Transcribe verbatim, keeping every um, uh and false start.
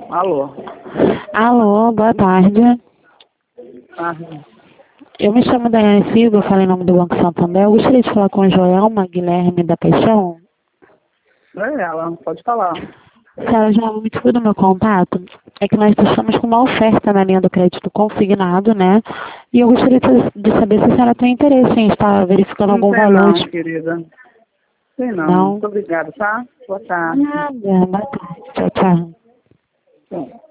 Alô? Alô, boa tarde. Ah, Eu me chamo Daiane Silva, eu falei em nome do Banco Santander. Eu gostaria de falar com o Joelma Guilherme da Paixão. é ela, pode falar. Senhora Joelma, me desculpe do meu contato. É que nós estamos com uma oferta na linha do crédito consignado, né? E eu gostaria de de saber se a senhora tem interesse em estar verificando Não algum tem valor. não, querida. Tem não. Não? Muito obrigada, tá? Boa tarde. Nada. Boa tarde. Tchau, tchau. Bom.